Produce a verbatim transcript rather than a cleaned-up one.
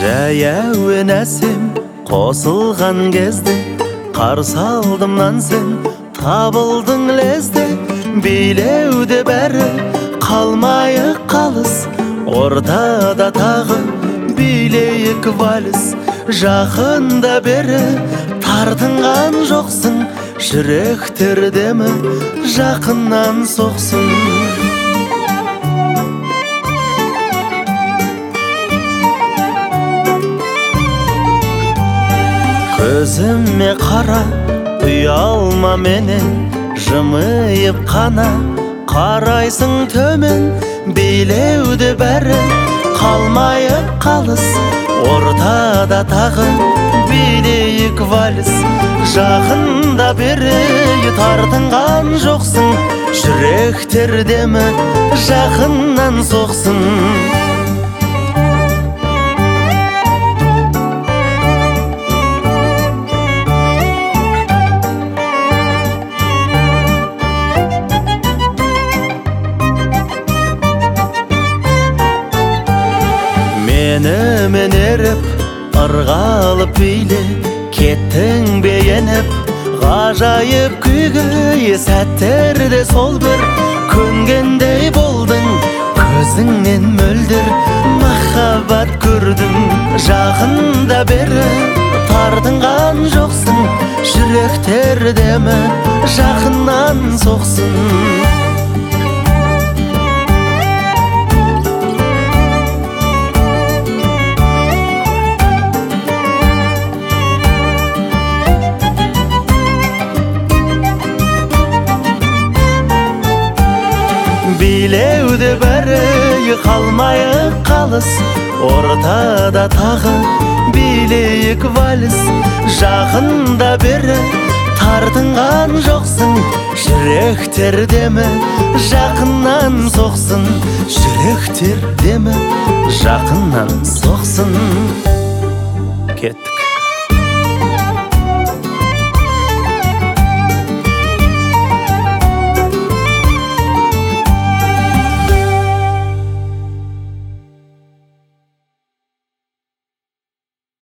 Жаяуын әсем қосылған кезде қарсы алдымнан сен табылдың лезде. Билеуде бәрі қалмайық қалыс, ортада тағы билейік вальс. Жақында бері тартынған жоқсың, жүректер демі жақыннан соқсын. Көзіме қара, ұялма менен, жымиып қана қарайсың төмен. Билеуде бәрі қалмайық қалыс, ортада тағы билейік вальс. Жақында бері тартынған жоқсың, жүректер демі жақыннан соқсын. Мені мен еріп, ырғалып биле, кеттің бейеніп, ғажайып күйге. Сәттерде сол бір көнгендей болдың, көзіңнен мөлдір махаббат көрдім. Жақында бері тартынған жоқсың, жүректер демі жақыннан соқсын. Билеуде бәрі қалмайық қалыс, ортада тағы билейік вальс. Жақында бері тартынған жоқсың, жүректер демі жақыннан соқсын. Жүректер демі жақыннан соқсын. Кеттік.